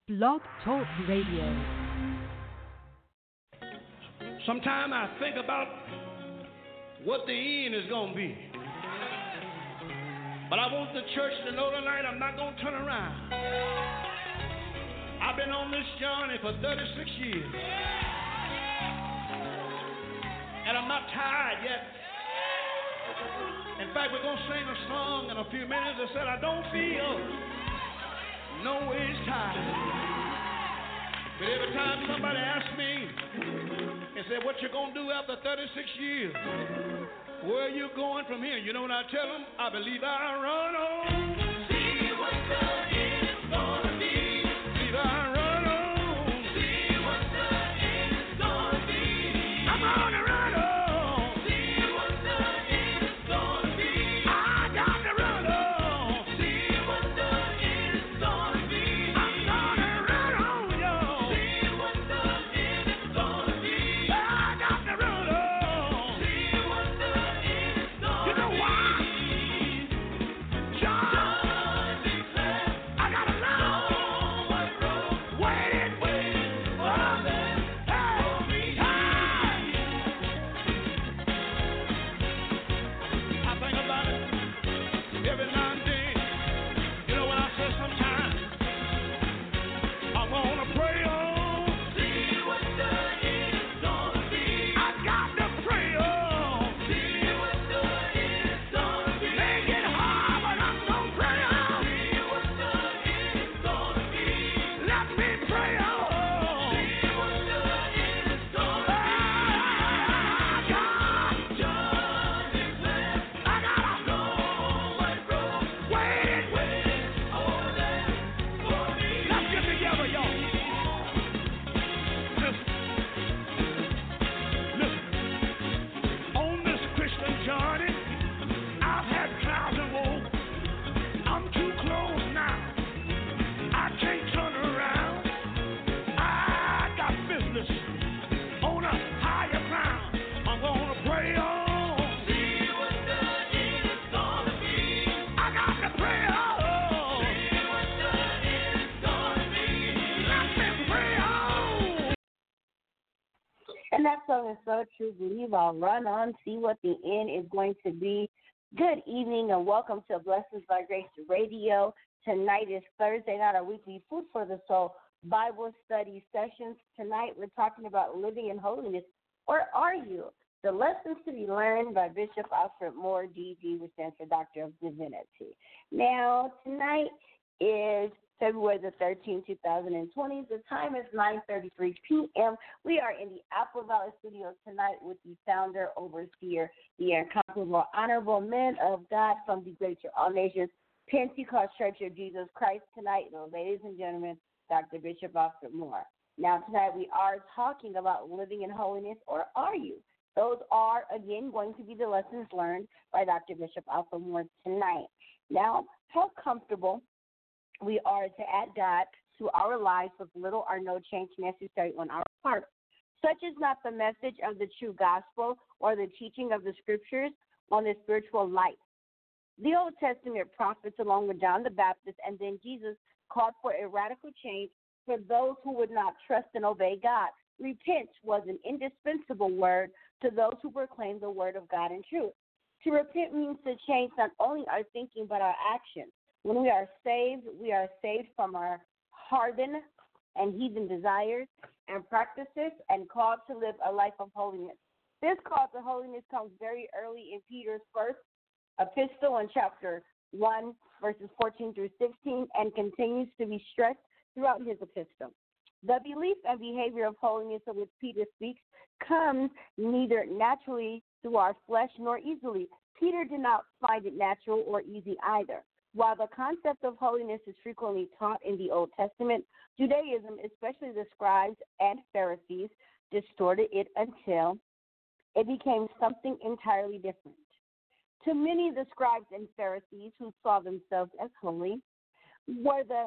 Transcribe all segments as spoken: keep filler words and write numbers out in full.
Blog Talk Radio. Sometimes I think about what the end is going to be. But I want the church to know tonight I'm not going to turn around. I've been on this journey for thirty-six years. And I'm not tired yet. In fact, we're going to sing a song in a few minutes that said, I don't feel no ways tired. But every time somebody asks me and say, what you going to do after thirty-six years? Where are you going from here? You know what I tell them? I believe I run on. See what the end's gonna be. Believe I run on. See what the end's gonna be. I'm gonna run on. See what the end's gonna be. I got to run on. See what the end's gonna be. I'm gonna run on, yo. See what the end's gonna be. I got to run on. See what the end's gonna be. You know why? John declared, I got a long road waiting, waiting for them. Hey, hey. I think about it every now and then. You know what I say sometimes? I'm gonna pray on. See what the end's gonna be. I got to pray on. See what the end's gonna be. Make it hard, but I'm gonna pray on. See what the end's gonna be. Let me pray on. See what the end's gonna be. Ah, God, John declared, I got a long white road waiting, waiting over there for me. Let's get together, y'all. Listen, listen. On this Christian journey, I've had clouds and woe. I'm too close now. I can't turn around. I got business on a higher ground. I'm gonna pray on. See what the end's gonna be. I got to pray on. See what the end's gonna be. Let me pray on. And that song is so true. Believe I'll run on, see what the end is going to be. Good evening and welcome to Blessings by Grace Radio. Tonight is Thursday night, our weekly Food for the Soul Bible study sessions. Tonight we're talking about living in holiness. Where are you? The lessons to be learned by Bishop Alfred Moore, D D, which stands for Doctor of Divinity. Now, tonight is February the thirteenth, two thousand twenty. The time is nine thirty-three p.m. We are in the Apple Valley studios tonight with the founder, overseer, the incomparable, honorable men of God from the Greater All Nations Pentecost Church of Jesus Christ. Tonight, ladies and gentlemen, Doctor Bishop Alfred Moore. Now, tonight we are talking about living in holiness, or are you? Those are, again, going to be the lessons learned by Doctor Bishop Alfred Moore tonight. Now, how comfortable we are to add God to our lives with little or no change necessary on our part. Such is not the message of the true gospel or the teaching of the scriptures on the spiritual life. The Old Testament prophets, along with John the Baptist and then Jesus, called for a radical change for those who would not trust and obey God. Repent was an indispensable word to those who proclaim the word of God in truth. To repent means to change not only our thinking but our actions. When we are saved, we are saved from our hardened and heathen desires and practices and called to live a life of holiness. This call to holiness comes very early in Peter's first epistle in chapter one, verses fourteen through sixteen, and continues to be stressed throughout his epistle. The belief and behavior of holiness of which Peter speaks comes neither naturally through our flesh nor easily. Peter did not find it natural or easy either. While the concept of holiness is frequently taught in the Old Testament, Judaism, especially the scribes and Pharisees, distorted it until it became something entirely different. To many, the scribes and Pharisees who saw themselves as holy were the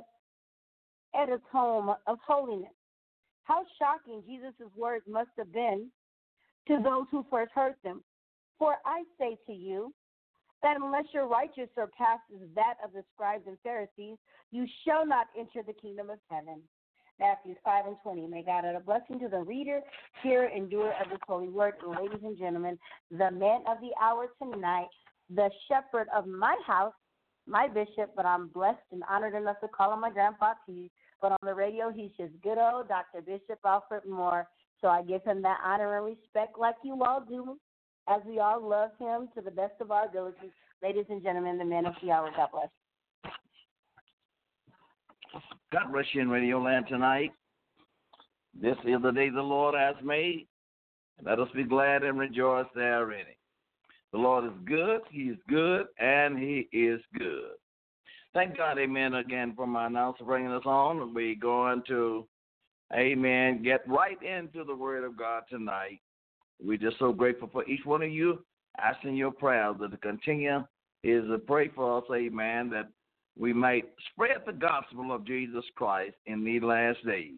epitome of holiness. How shocking Jesus' words must have been to those who first heard them. For I say to you that unless your righteousness surpasses that of the scribes and Pharisees, you shall not enter the kingdom of heaven. Matthew five and twenty. May God add a blessing to the reader, hearer, and doer of this holy word. And ladies and gentlemen, the man of the hour tonight, the shepherd of my house, my bishop, but I'm blessed and honored enough to call him my grandpa T. But on the radio, he's just good old Doctor Bishop Alfred Moore. So I give him that honor and respect like you all do, as we all love him to the best of our abilities. Ladies and gentlemen, the man of the hour, God bless. God bless you in Radio Land tonight. This is the day the Lord has made. Let us be glad and rejoice therein. The Lord is good, He is good, and He is good. Thank God, amen, again for my announcer bringing us on. We're going to, amen, get right into the Word of God tonight. We're just so grateful for each one of you, asking your prayers that to continue is to pray for us, amen, that we might spread the gospel of Jesus Christ in these last days.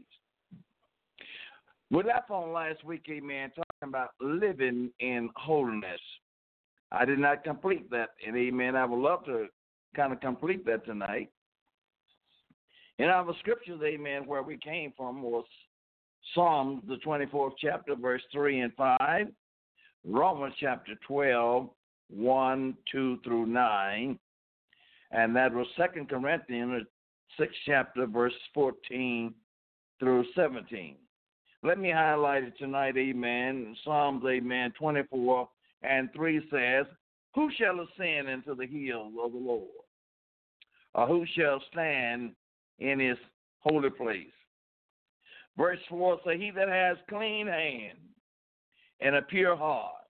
We left on last week, amen, talking about living in holiness. I did not complete that, and amen, I would love to kind of complete that tonight. In our scriptures, amen, where we came from was Psalms, the twenty-fourth chapter, verse three and five, Romans chapter twelve, one, two through nine, and that was Second Corinthians, sixth chapter, verse fourteen through seventeen. Let me highlight it tonight, amen. Psalms, amen, twenty-four and three says, who shall ascend into the hills of the Lord? Or who shall stand in his holy place? Verse four says, he that has clean hands and a pure heart,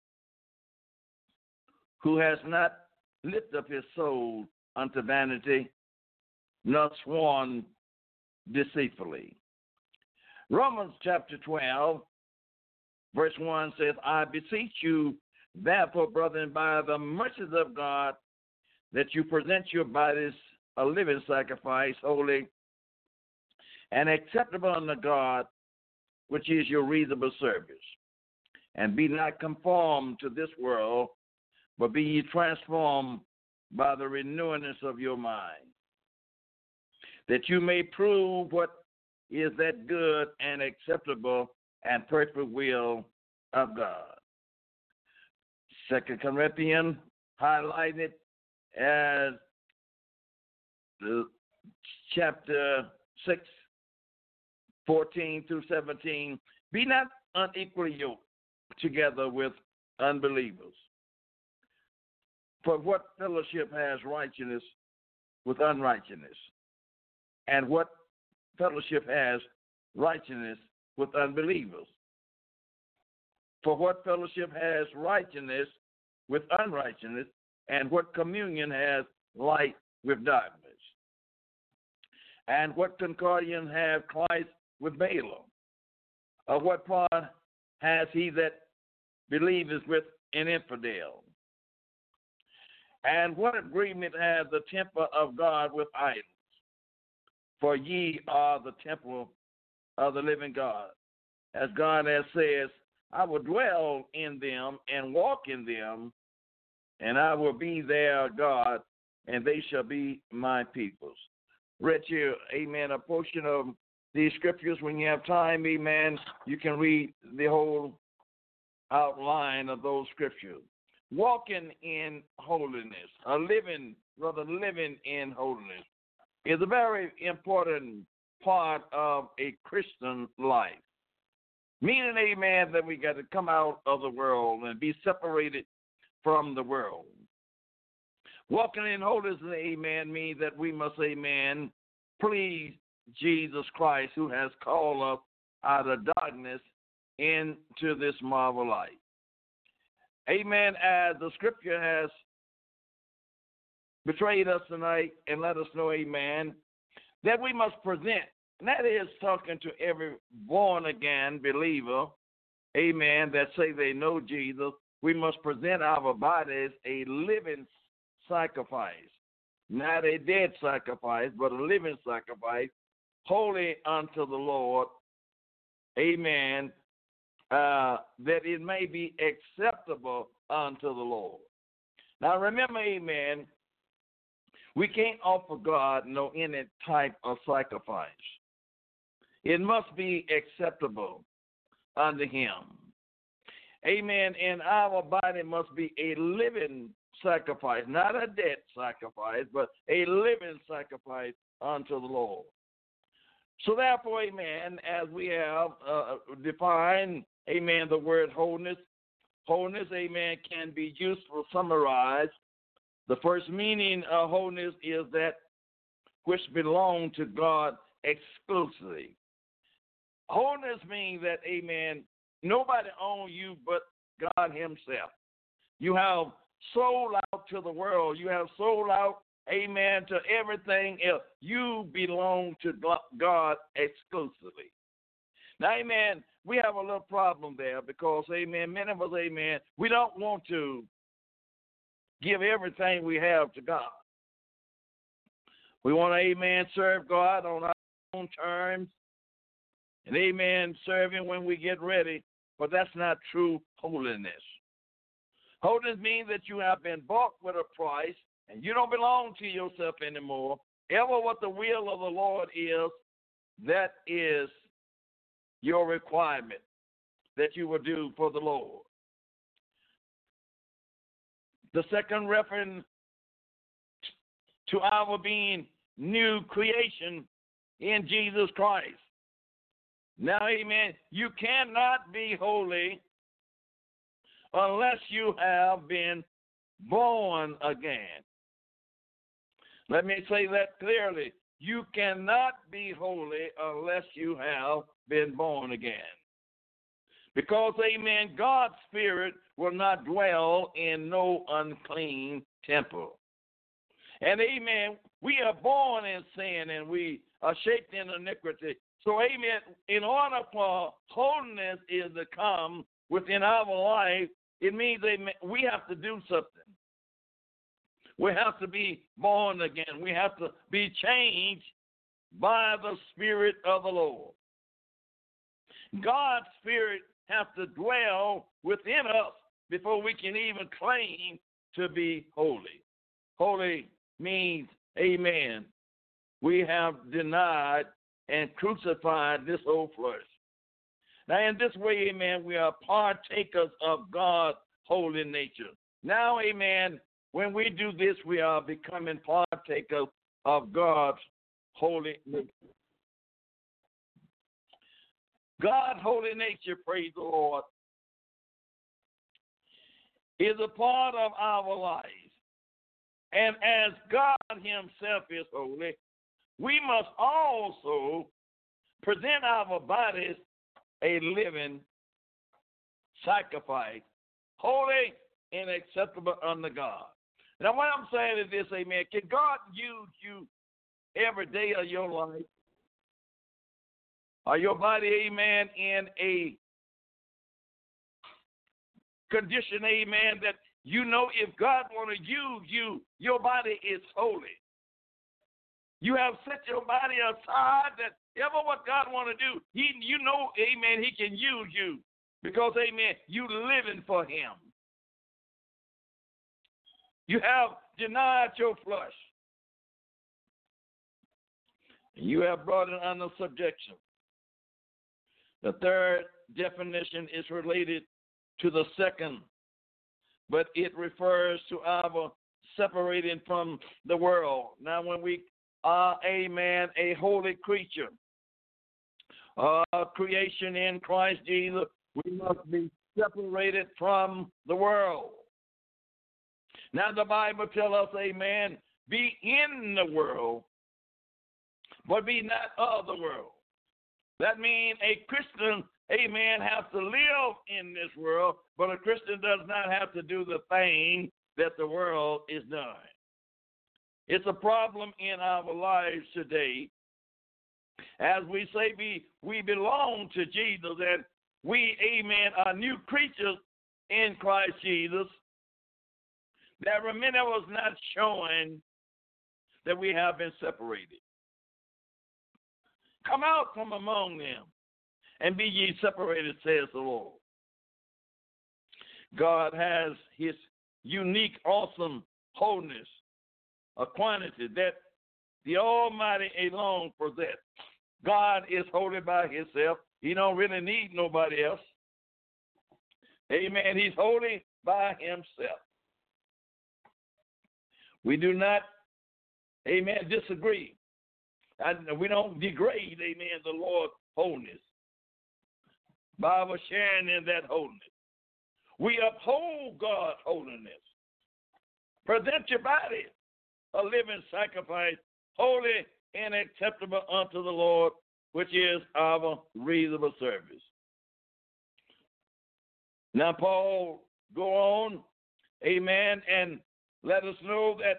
who has not lifted up his soul unto vanity, nor sworn deceitfully. Romans chapter twelve, verse one says, I beseech you, therefore, brethren, by the mercies of God, that you present your bodies a living sacrifice, holy and acceptable unto God, which is your reasonable service. And be not conformed to this world, but be ye transformed by the renewing of your mind, that you may prove what is that good and acceptable and perfect will of God. Second Corinthians highlighted as the chapter six, fourteen through seventeen, be not unequally yoked together with unbelievers. For what fellowship has righteousness with unrighteousness? And what fellowship has righteousness with unbelievers? For what fellowship has righteousness with unrighteousness? And what communion has light with darkness? And what concordion have Christ with Balaam? Or what part has he that believeth with an infidel? And what agreement has the temple of God with idols? For ye are the temple of the living God. As God has said, I will dwell in them and walk in them, and I will be their God, and they shall be my peoples. Read you, amen, a portion of these scriptures. When you have time, amen, you can read the whole outline of those scriptures. Walking in holiness, a living, rather living in holiness, is a very important part of a Christian life. Meaning, amen, that we got to come out of the world and be separated from the world. Walking in holiness, amen, means that we must, amen, please Jesus Christ, who has called us out of darkness into this marvel light. Amen, as the scripture has betrayed us tonight and let us know, amen, that we must present. And that is talking to every born-again believer, amen, that say they know Jesus. We must present our bodies a living sacrifice, not a dead sacrifice, but a living sacrifice, holy unto the Lord, amen, uh, that it may be acceptable unto the Lord. Now remember, amen, we can't offer God no any type of sacrifice. It must be acceptable unto him. Amen. And our body must be a living sacrifice, not a dead sacrifice, but a living sacrifice unto the Lord. So therefore, amen, as we have uh, defined, amen, the word wholeness, wholeness, amen, can be used to summarize. The first meaning of wholeness is that which belong to God exclusively. Wholeness means that, amen, nobody owns you but God himself. You have sold out to the world. You have sold out, amen, to everything else. You belong to God exclusively. Now, amen, we have a little problem there because, amen, many of us, amen, we don't want to give everything we have to God. We want to, amen, serve God on our own terms. And, amen, serve him when we get ready. But that's not true holiness. Holiness means that you have been bought with a price and you don't belong to yourself anymore. Ever what the will of the Lord is, that is your requirement that you will do for the Lord. The second reference to our being new creation in Jesus Christ. Now, amen, you cannot be holy unless you have been born again. Let me say that clearly. You cannot be holy unless you have been born again. Because, amen, God's Spirit will not dwell in no unclean temple. And, amen, we are born in sin and we are shaped in iniquity. So, amen, in order for holiness is to come within our life, it means, amen, we have to do something. We have to be born again. We have to be changed by the Spirit of the Lord. God's Spirit has to dwell within us before we can even claim to be holy. Holy means, amen, we have denied and crucified this old flesh. Now, in this way, amen, we are partakers of God's holy nature. Now, amen, when we do this, we are becoming partakers of God's holy nature. God's holy nature, praise the Lord, is a part of our lives. And as God himself is holy, we must also present our bodies a living sacrifice, holy and acceptable unto God. Now, what I'm saying is this, amen, can God use you every day of your life? Are your body, amen, in a condition, amen, that you know if God want to use you, your body is holy. You have set your body aside that ever what God want to do, he, you know, amen, he can use you because, amen, you living for him. You have denied your flesh. You have brought it under subjection. The third definition is related to the second, but it refers to our separating from the world. Now, when we are, amen, a holy creature, uh, creation in Christ Jesus, we must be separated from the world. Now, the Bible tells us, amen, be in the world, but be not of the world. That means a Christian, amen, has to live in this world, but a Christian does not have to do the thing that the world is doing. It's a problem in our lives today. As we say, we, we belong to Jesus, and we, amen, are new creatures in Christ Jesus. There are many of us not showing that we have been separated. Come out from among them and be ye separated, says the Lord. God has his unique, awesome wholeness, a quantity that the Almighty alone possesses. God is holy by himself. He don't really need nobody else. Amen. He's holy by himself. We do not, amen, disagree. And we don't degrade, amen, the Lord's holiness by our sharing in that holiness. We uphold God's holiness. Present your body a living sacrifice, holy and acceptable unto the Lord, which is our reasonable service. Now, Paul go on, amen, and let us know that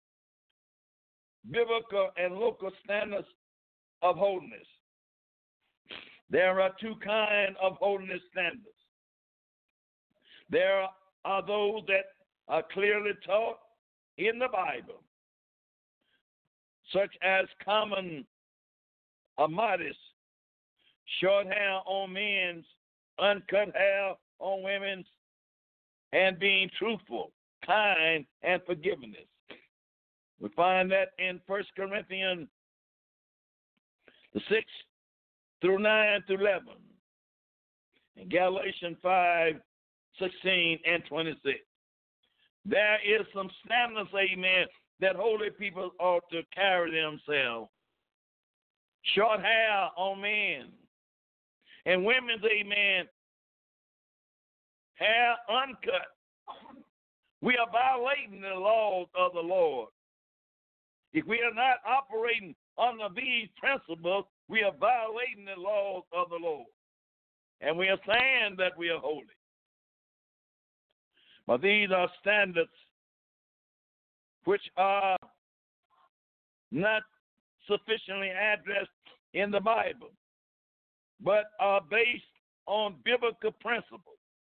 biblical and local standards of holiness. There are two kinds of holiness standards. There are those that are clearly taught in the Bible, such as common or modest, short hair on men's, uncut hair on women's, and being truthful, kind, and forgiveness. We find that in First Corinthians the six through nine through eleven, in Galatians five, sixteen, and twenty-six. There is some standards, amen, that holy people ought to carry themselves. Short hair on men, and women's, amen, hair uncut. We are violating the laws of the Lord. If we are not operating under these principles, we are violating the laws of the Lord. And we are saying that we are holy. But these are standards which are not sufficiently addressed in the Bible, but are based on biblical principles.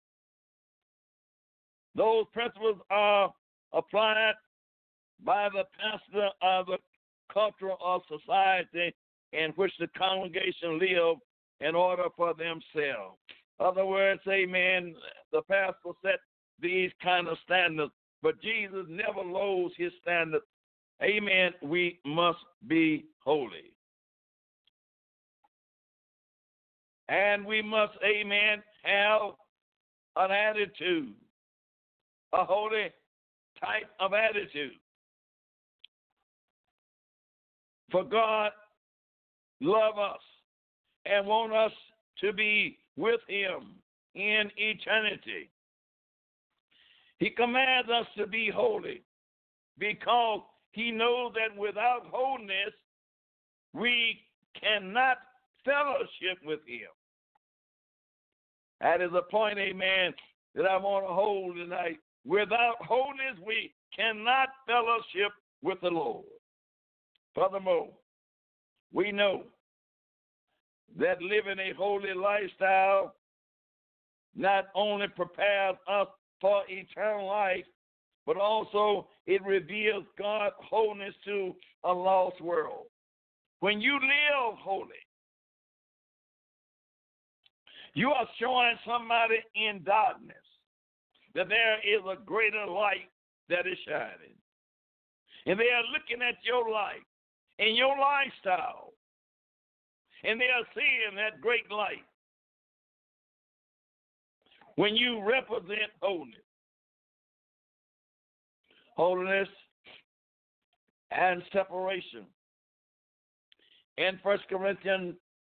Those principles are applied by the pastor of the culture or society in which the congregation live in order for themselves. In other words, amen, the pastor set these kind of standards, but Jesus never lowers his standards. Amen, we must be holy. And we must, amen, have an attitude, a holy type of attitude. For God loves us and wants us to be with him in eternity. He commands us to be holy because he knows that without holiness, we cannot fellowship with him. That is a point, amen, that I want to hold tonight. Without holiness, we cannot fellowship with the Lord. Furthermore, we know that living a holy lifestyle not only prepares us for eternal life, but also it reveals God's holiness to a lost world. When you live holy, you are showing somebody in darkness that there is a greater light that is shining. And they are looking at your life and your lifestyle, and they are seeing that great light. When you represent holiness, holiness and separation. In First Corinthians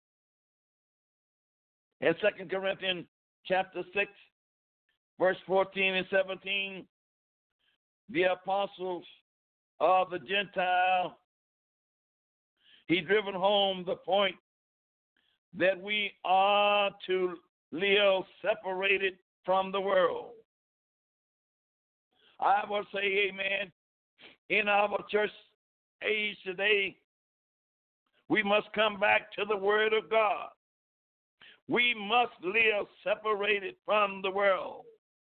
and Second Corinthians chapter six, verse fourteen and seventeen, the apostles of the Gentile, he driven home the point that we are to live separated from the world. I will say, amen, in our church age today, we must come back to the Word of God. We must live separated from the world.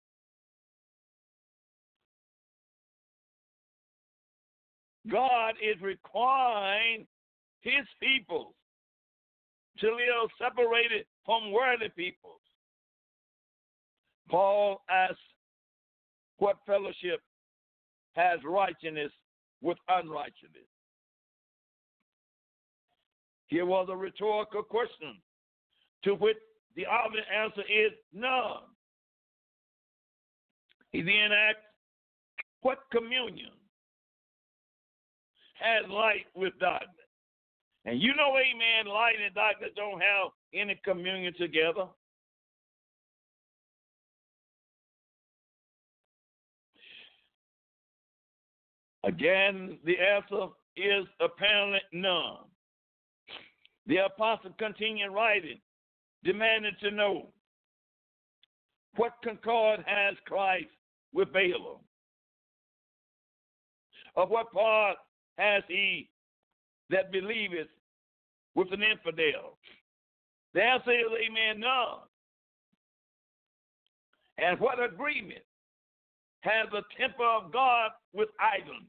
God is requiring his people to live separated from worldly peoples. Paul asks, what fellowship has righteousness with unrighteousness? Here was a rhetorical question to which the obvious answer is none. He then asked, what communion has light with darkness? And you know, amen, light and darkness don't have any communion together. Again, the answer is apparently none. The apostle continued writing, demanding to know what concord has Christ with Balaam? Of what part has he that believeth with an infidel? The answer is, amen, none. And what agreement has the temple of God with idleness?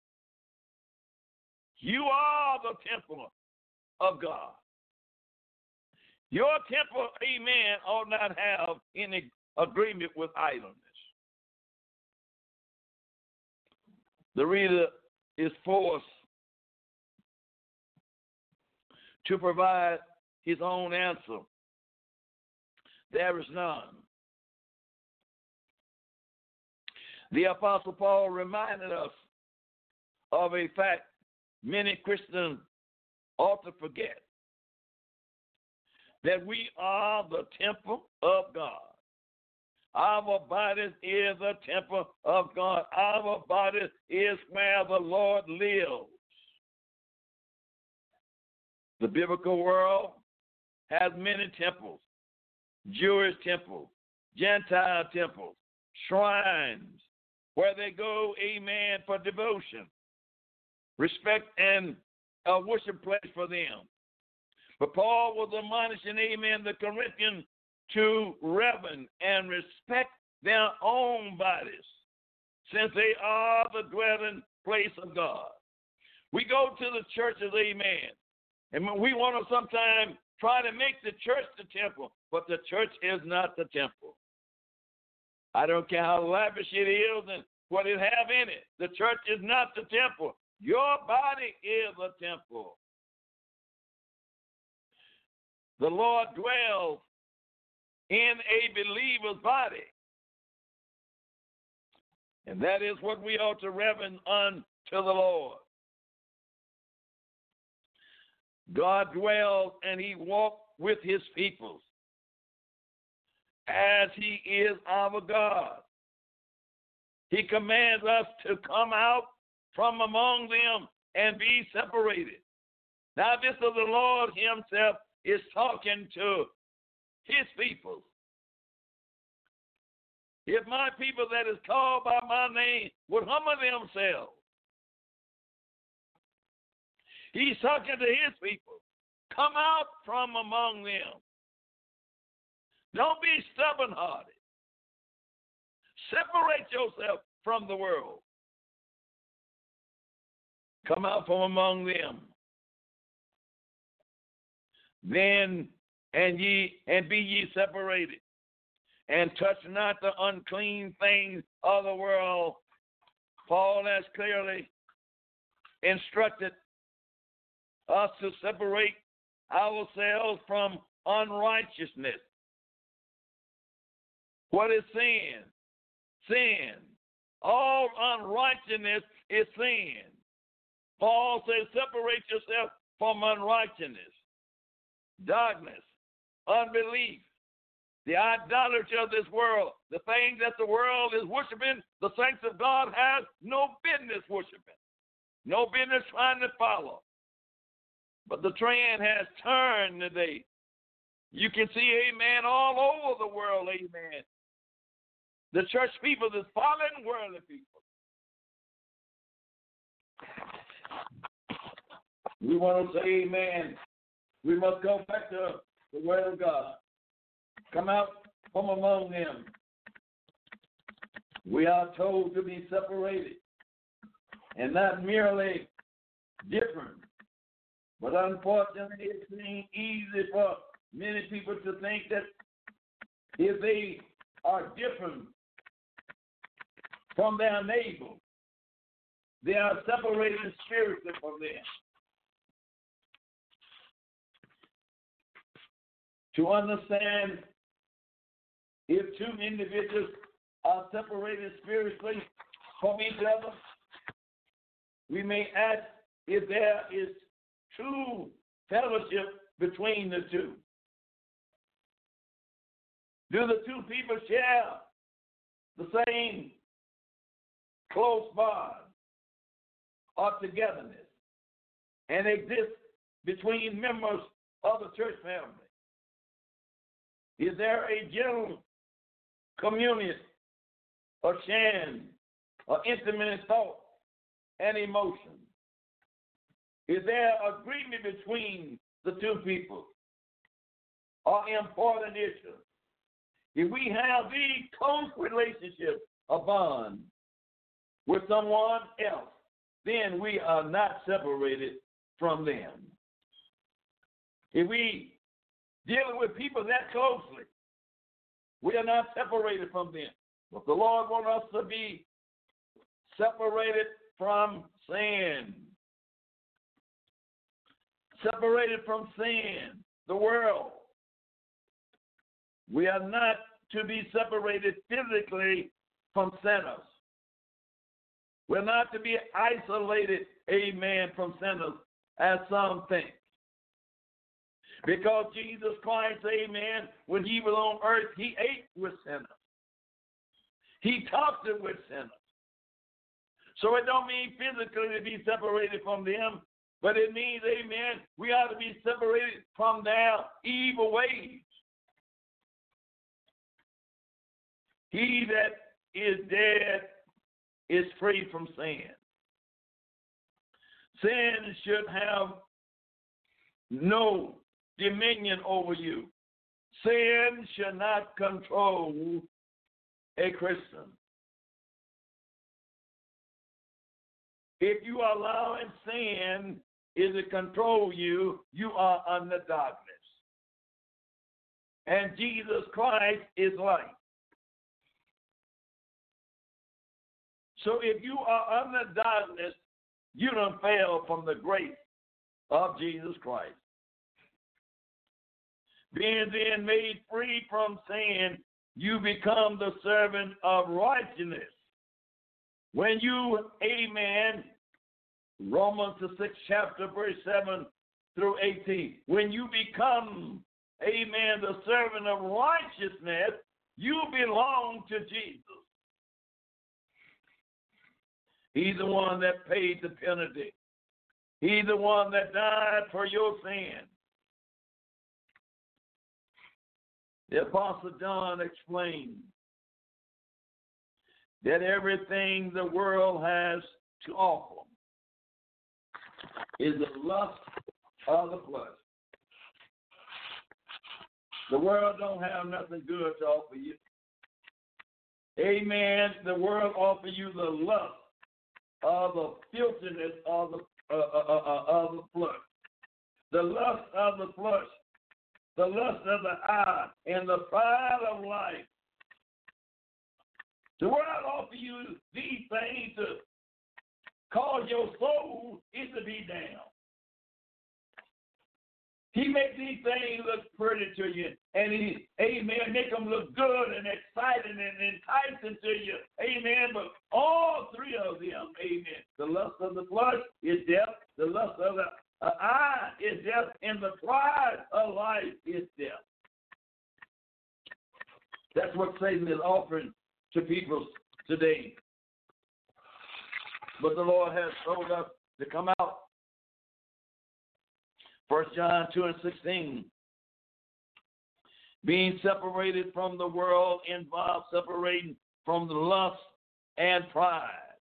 You are the temple of God. Your temple, amen, ought not have any agreement with idleness. The reader is forced to provide his own answer. There is none. The Apostle Paul reminded us of a fact many Christians ought to forget, that we are the temple of God. Our body is a temple of God. Our body is where the Lord lives. The biblical world has many temples: Jewish temples, Gentile temples, shrines, where they go, amen, for devotion, respect, and a worship place for them. But Paul was admonishing, amen, the Corinthians to reverence and respect their own bodies, since they are the dwelling place of God. We go to the churches, amen, and we want to sometimes try to make the church the temple, but the church is not the temple. I don't care how lavish it is and what it have in it. The church is not the temple. Your body is a temple. The Lord dwells in a believer's body. And that is what we ought to reverence unto the Lord. God dwells and he walks with his people as he is our God. He commands us to come out from among them and be separated. Now, this is the Lord himself is talking to his people. If my people that is called by my name would humble themselves, he's talking to his people. Come out from among them. Don't be stubborn-hearted. Separate yourself from the world. Come out from among them. Then and ye and be ye separated, and touch not the unclean things of the world. Paul has clearly instructed us to separate ourselves from unrighteousness. What is sin? Sin. All unrighteousness is sin. Paul says, separate yourself from unrighteousness, darkness, unbelief, the idolatry of this world, the things that the world is worshiping, the saints of God have no business worshiping, no business trying to follow. But the trend has turned today. You can see, amen, all over the world, amen. The church people is following worldly people. We want to say, amen. We must go back to the word of God. Come out from among them. We are told to be separated and not merely different. But unfortunately, it seems easy for many people to think that if they are different from their neighbor, they are separated spiritually from them. to understand if two individuals are separated spiritually from each other, we may ask if there is true fellowship between the two. Do the two people share the same close bond or togetherness and exist between members of the church family? Is there a general communion or sharing or intimate thought and emotion? Is there agreement between the two people or important issues? If we have the close relationship, a bond with someone else, then we are not separated from them. If we dealing with people that closely, we are not separated from them. But the Lord wants us to be separated from sin. Separated from sin, the world. We are not to be separated physically from sinners. We're not to be isolated, amen, from sinners, as some think. Because Jesus Christ, amen, when he was on earth, he ate with sinners. He talked with sinners. So it don't mean physically to be separated from them, but it means, amen, we ought to be separated from their evil ways. He that is dead is free from sin. Sin should have no dominion over you. Sin should not control a Christian. If you are allowing sin is to control you, you are under darkness. And Jesus Christ is light. So if you are under darkness, you don't fail from the grace of Jesus Christ. Being then made free from sin, you become the servant of righteousness. When you, amen, Romans the sixth chapter, verse seven through eighteen, when you become, amen, the servant of righteousness, you belong to Jesus. He's the one that paid the penalty. He's the one that died for your sin. The Apostle John explained that everything the world has to offer is the lust of the flesh. The world don't have nothing good to offer you. Amen. The world offers you the lust of the filthiness of the, uh, uh, uh, of the flesh. The lust of the flesh. The lust of the eye and the pride of life. The world offers you these things to cause your soul is to be down. He makes these things look pretty to you, and he, amen, make them look good and exciting and enticing to you, amen. But all three of them, amen, the lust of the flesh is death, the lust of the uh, eye is death, and the pride of life is death. That's what Satan is offering to people today. But the Lord has told us to come out. First John two and sixteen. Being separated from the world involves separating from the lust and pride.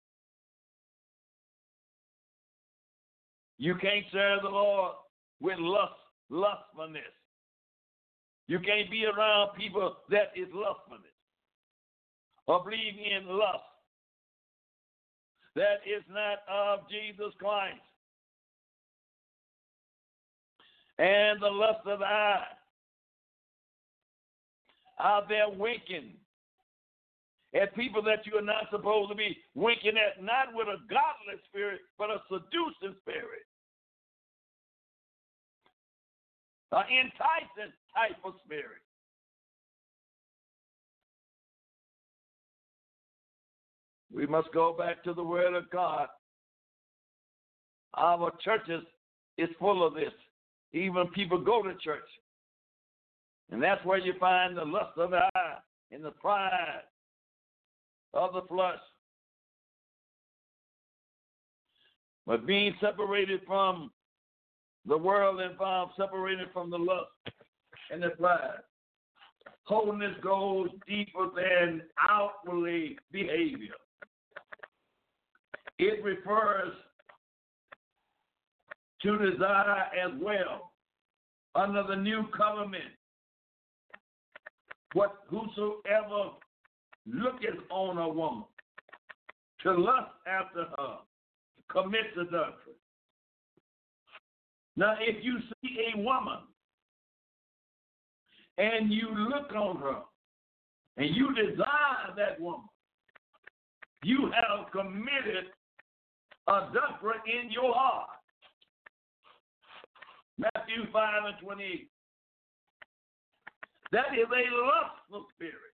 You can't serve the Lord with lust, lustfulness. You can't be around people that is lustfulness or believe in lust. That is not of Jesus Christ. And the lust of the eye. Out there winking at people that you are not supposed to be winking at, not with a godly spirit, but a seducing spirit. an enticing type of spirit. We must go back to the Word of God. Our churches is full of this. Even people go to church. And that's where you find the lust of the eye and the pride of the flesh. But being separated from the world involves separated from the lust and the pride. Holiness goes deeper than outwardly behavior. It refers to desire as well. Under the new covenant, what whosoever looketh on a woman to lust after her commits adultery. Now, if you see a woman and you look on her and you desire that woman, you have committed adultery in your heart. Matthew five and twenty-eight. That is a lustful spirit.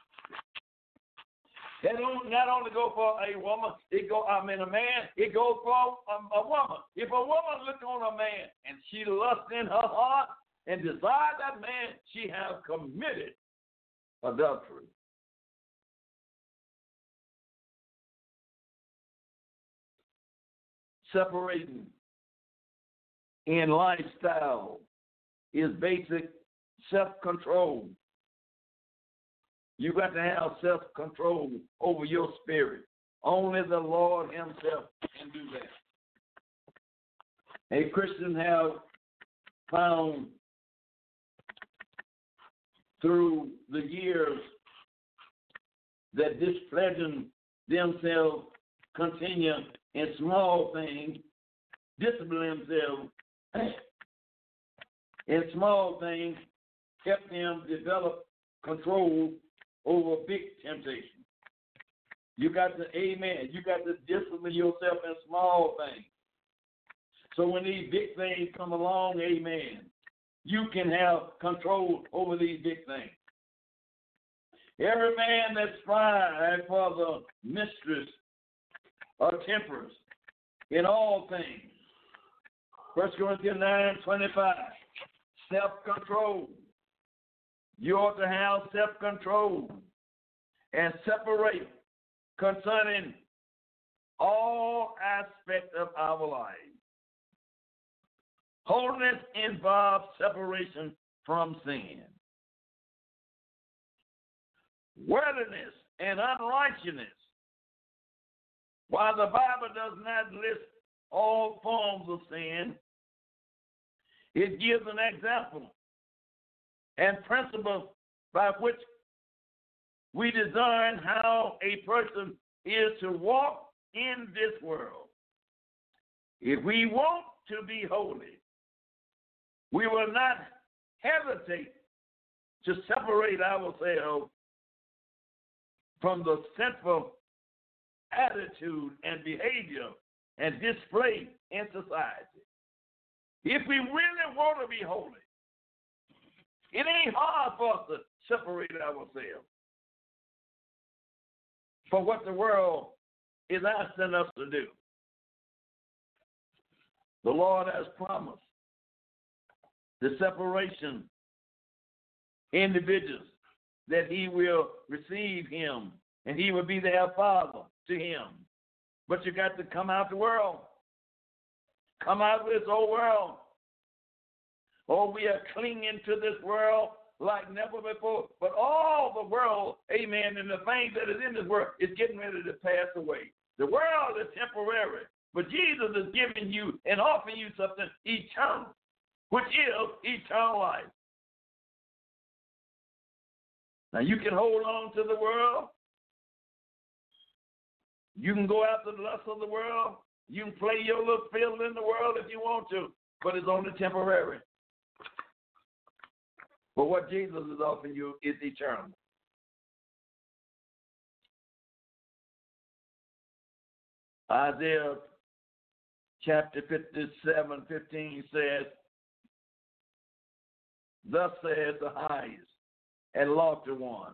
That don't not only go for a woman, it go. I mean a man. It goes for a, a woman. If a woman look on a man and she lusts in her heart and desire that man, she has committed adultery. Separating in lifestyle is basic self-control. You got to have self-control over your spirit. Only the Lord himself can do that. A Christian have found through the years that displeasing themselves continue in small things, discipline themselves in small things, help them develop control over big temptation. You got to, amen, you got to discipline yourself in small things. So when these big things come along, amen, you can have control over these big things. Every man that strives for the mistress or temperance in all things. First Corinthians nine twenty-five, self-control. You ought to have self-control and separate concerning all aspects of our life. Holiness involves separation from sin. Worldliness and unrighteousness. While the Bible does not list all forms of sin, it gives an example and principle by which we discern how a person is to walk in this world. If we want to be holy, we will not hesitate to separate ourselves from the sinful attitude and behavior and display in society. If we really want to be holy, it ain't hard for us to separate ourselves from what the world is asking us to do. The Lord has promised the separation individuals that he will receive him and he will be their father to him. But you got to come out the world. Come out of this old world. Oh, we are clinging to this world like never before. But all the world, amen, and the things that is in this world is getting ready to pass away. The world is temporary. But Jesus is giving you and offering you something eternal, which is eternal life. Now, you can hold on to the world. You can go after the lust of the world. You can play your little fiddle in the world if you want to, but it's only temporary. But what Jesus is offering you is eternal. Isaiah chapter fifty-seven, fifteen says, thus says the highest and lofty one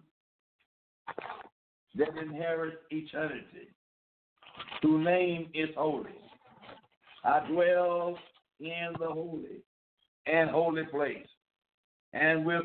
that inherits eternity, whose name is holy. I dwell in the holy and holy place, and with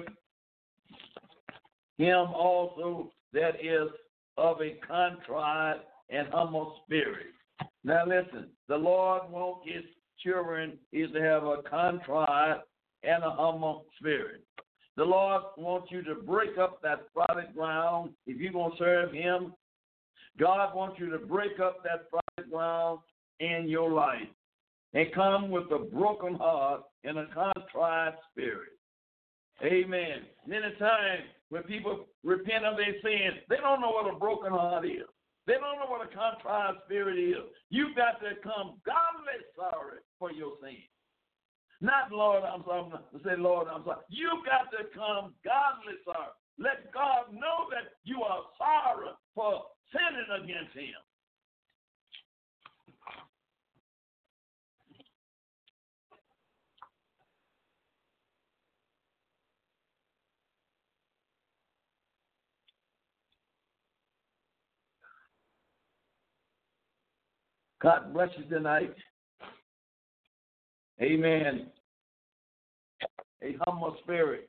him also that is of a contrite and humble spirit. Now listen, the Lord wants his children is to have a contrite and a humble spirit. The Lord wants you to break up that solid ground if you're going to serve him. God wants you to break up that solid ground in your life and come with a broken heart and a contrite spirit. Amen. Many times when people repent of their sins, they don't know what a broken heart is. They don't know what a contrite spirit is. You've got to come godly sorry for your sins. Not, Lord, I'm sorry. To say, Lord, I'm sorry. You've got to come godly sorry. Let God know that you are sorry for sinning against him. God bless you tonight. Amen. A humble spirit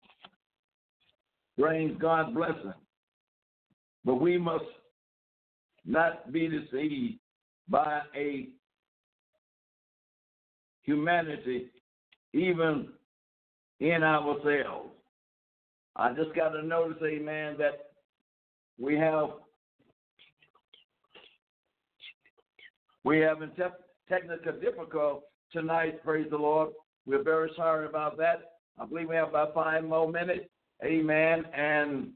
brings God's blessing. But we must not be deceived by a humanity, even in ourselves. I just got to notice, amen, that we have we have te- technical difficulty tonight, praise the Lord. We're very sorry about that. I believe we have about five more minutes. Amen. And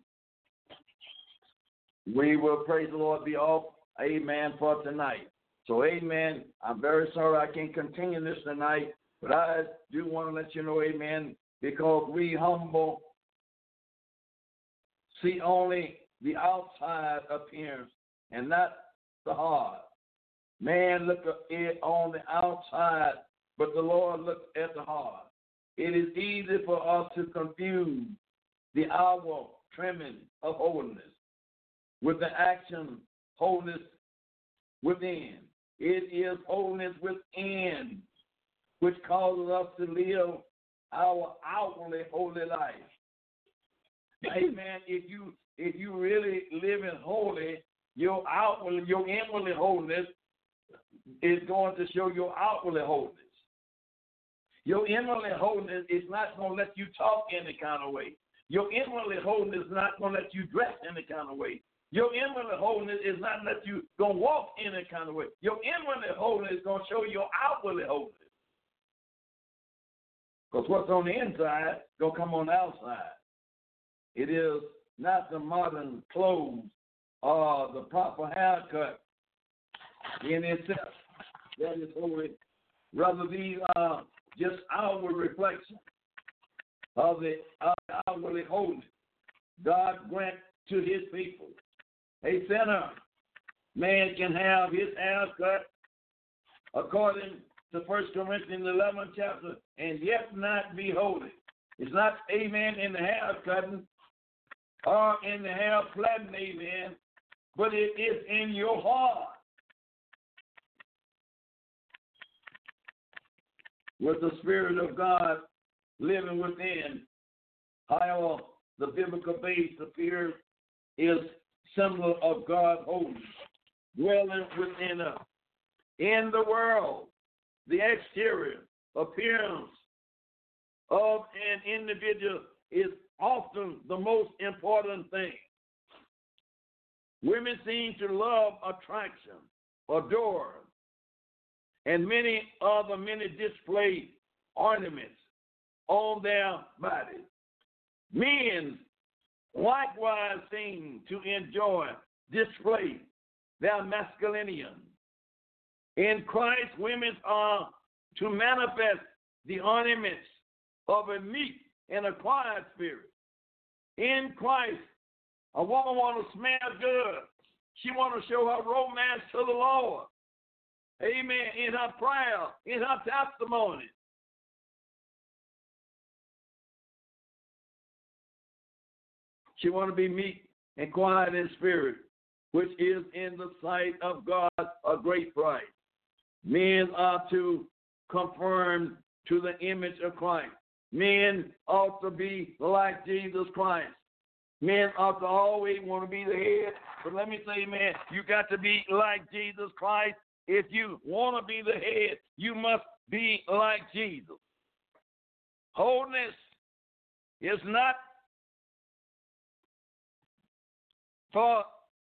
we will, praise the Lord, be off, amen, for tonight. So, amen, I'm very sorry I can't continue this tonight, but I do want to let you know, amen, because we humble see only the outside appearance and not the heart. Man look at it on the outside, but the Lord looks at the heart. It is easy for us to confuse the outward trimming of holiness with the action holiness within. It is holiness within which causes us to live our outwardly holy life. Amen. If you if you really live in holy, your outwardly, your inwardly holiness is going to show your outwardly holiness. Your inwardly holiness is not going to let you talk any kind of way. Your inwardly holiness is not going to let you dress any kind of way. Your inwardly holiness is not let you go walk any kind of way. Your inwardly holiness is going to show your outwardly holiness. Because what's on the inside is going to come on the outside. It is not the modern clothes or the proper haircut in itself that is holy. Rather, these are just outward reflection of the outwardly holy God grant to his people. A sinner, man can have his hair cut according to First Corinthians eleven chapter and yet not be holy. It's not, amen, in the hair cutting or in the hair plaiting, amen, but it is in your heart. With the Spirit of God living within, however, the biblical base appears is symbol of God's holiness, dwelling within us. In the world, the exterior appearance of an individual is often the most important thing. Women seem to love attraction, adore, and many other many display ornaments on their bodies. Men likewise seem to enjoy display their masculinity. In Christ, women are to manifest the ornaments of a meek and a quiet spirit. In Christ, a woman want to smell good. She want to show her romance to the Lord. Amen. In her prayer, in her testimony. She want to be meek and quiet in spirit, which is in the sight of God a great price. Men are to conform to the image of Christ. Men ought to be like Jesus Christ. Men ought to always want to be the head. But let me say, man, you got to be like Jesus Christ. If you want to be the head, you must be like Jesus. Holiness is not for,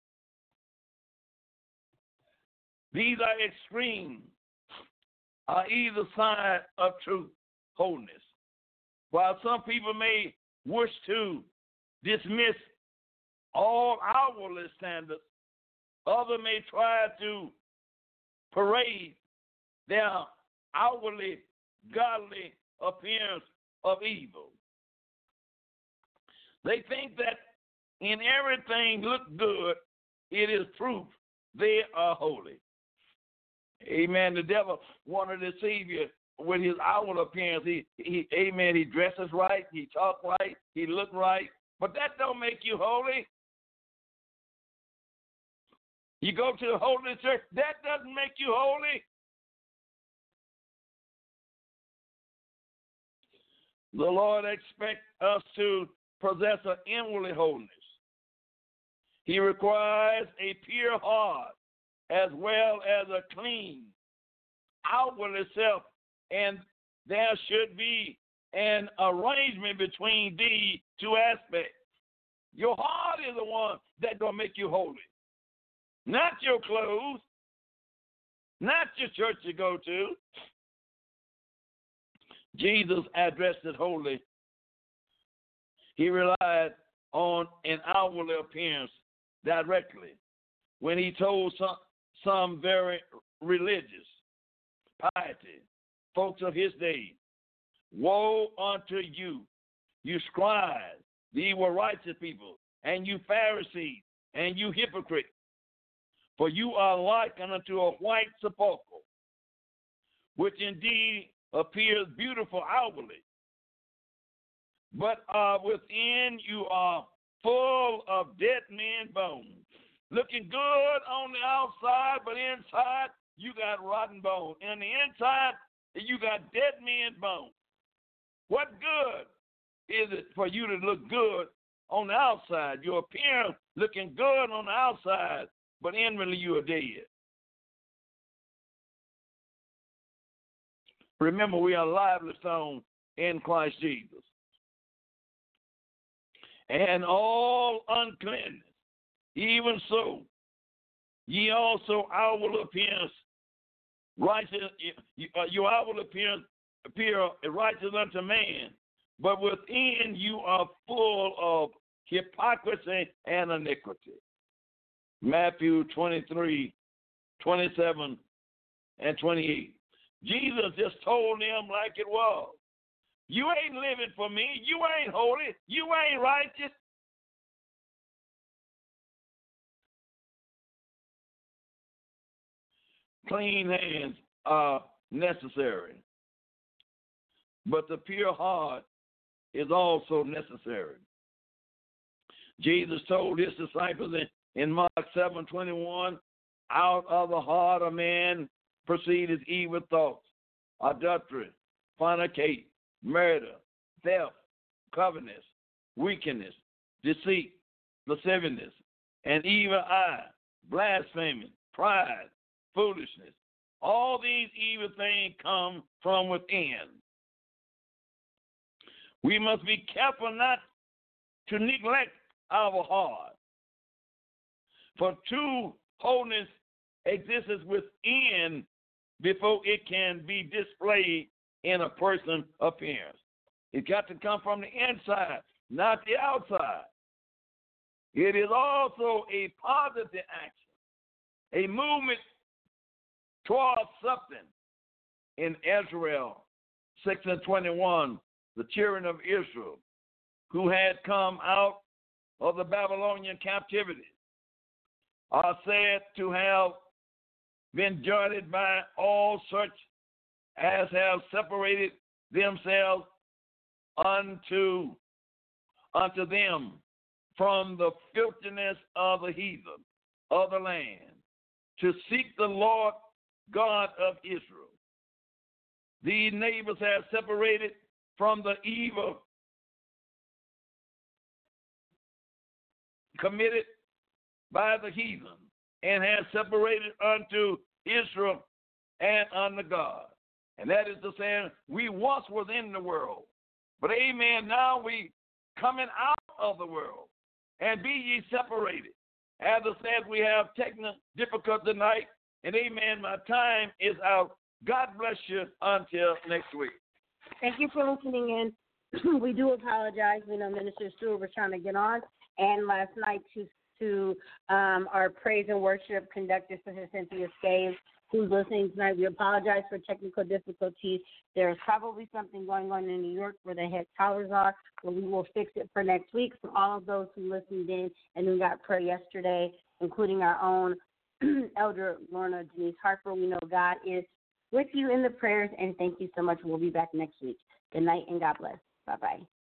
these are extreme, on either side of truth, holiness. While some people may wish to dismiss all outwardly standards, others may try to parade their outwardly godly appearance of evil. They think that in everything look good, it is proof they are holy. Amen. The devil wanted to deceive you with his outward appearance. He, he, amen, he dresses right, he talks right, he looks right, but that don't make you holy. You go to the holy church, that doesn't make you holy. The Lord expects us to possess an inwardly holiness. He requires a pure heart as well as a clean outwardly self, and there should be an arrangement between these two aspects. Your heart is the one that's going to make you holy, not your clothes, not your church you go to. Jesus addressed it holy. He relied on an outward appearance directly when he told some, some very religious piety folks of his day, woe unto you, you scribes, these were righteous people, and you Pharisees, and you hypocrites, for you are likened unto a white sepulchre, which indeed appears beautiful outwardly, but uh, within you are full of dead men's bones. Looking good on the outside, but inside you got rotten bones. In the inside, you got dead men's bones. What good is it for you to look good on the outside? Your appearance looking good on the outside, but inwardly you are dead. Remember, we are lively stones in Christ Jesus. And all uncleanness, even so, ye also outward appearance righteous, your outward appearance appear righteous unto man, but within you are full of hypocrisy and iniquity. Matthew twenty-three, twenty-seven, and twenty-eight. Jesus just told them like it was. You ain't living for me. You ain't holy. You ain't righteous. Clean hands are necessary, but the pure heart is also necessary. Jesus told his disciples in, in Mark seven twenty-one, out of the heart of man proceeded evil thoughts, adultery, fornication, murder, theft, covetousness, wickedness, deceit, lasciviousness, an evil eye, blasphemy, pride, foolishness. All these evil things come from within. We must be careful not to neglect our heart. For true holiness exists within before it can be displayed in a person's appearance. It got to come from the inside, not the outside. It is also a positive action, a movement towards something. In Israel six and twenty-one, the children of Israel, who had come out of the Babylonian captivity, are said to have been judged by all such as have separated themselves unto, unto them from the filthiness of the heathen of the land, to seek the Lord God of Israel. These neighbors have separated from the evil committed by the heathen, and have separated unto Israel and unto God. And that is to say, we once was in the world, but amen, now we coming out of the world, and be ye separated. As it says, we have technical difficulty tonight, and amen, my time is out. God bless you until next week. Thank you for listening in. We do apologize. We know Minister Stewart was trying to get on, and last night to to um, our praise and worship conductor, Sister Cynthia Scaves, who's listening tonight. We apologize for technical difficulties. There's probably something going on in New York where the head towers are, but we will fix it for next week. For all of those who listened in and who got prayer yesterday, including our own Elder Lorna Denise Harper, we know God is with you in the prayers, and thank you so much. We'll be back next week. Good night, and God bless. Bye-bye.